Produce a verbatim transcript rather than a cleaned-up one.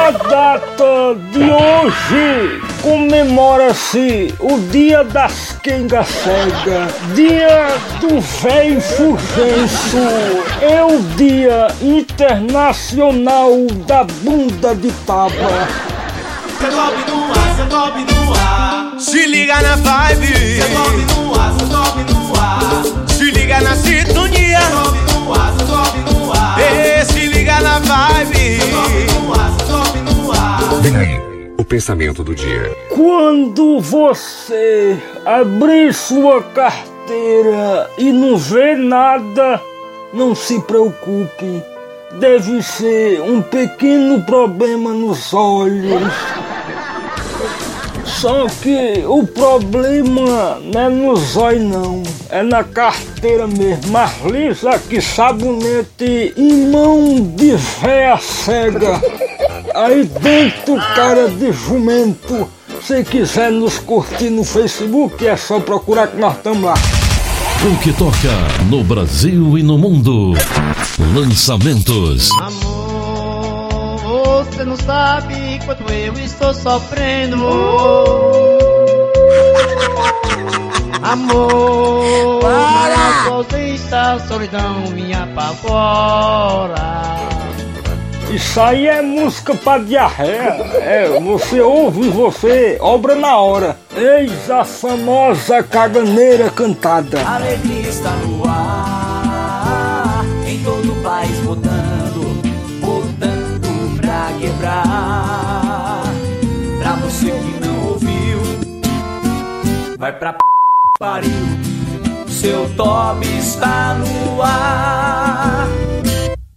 Na data de hoje comemora-se o Dia das Quengas Cega, Dia do Véio Fugêncio, é o Dia Internacional da Bunda de Tábua. Cê sobe no ar, cê sobe no ar. Se liga na vibe. Cê sobe no ar, cê sobe no ar. Se liga na sintonia. Cê sobe no ar, cê sobe no ar. E se liga na vibe. Cê sobe no ar, cê sobe no ar. Vem aí, o pensamento do dia. Quando você abrir sua carteira e não ver nada, não se preocupe. Deve ser um pequeno problema nos olhos. Só que o problema não é nos olhos não, é na carteira mesmo. Mas lisa que sabonete em mão de véia cega. Aí dentro, cara de jumento. Se quiser nos curtir no Facebook, é só procurar que nós estamos lá. O que toca no Brasil e no mundo. Lançamentos. Amor, você não sabe quanto eu estou sofrendo. Amor, para sozinha, solidão me apavora. Isso aí é música pra diarreia. É, você ouve, você obra na hora. Eis a famosa caganeira cantada. A alegria está no ar, em todo o país votando, votando pra quebrar. Pra você que não ouviu, vai pra p... pariu. Seu top está no ar.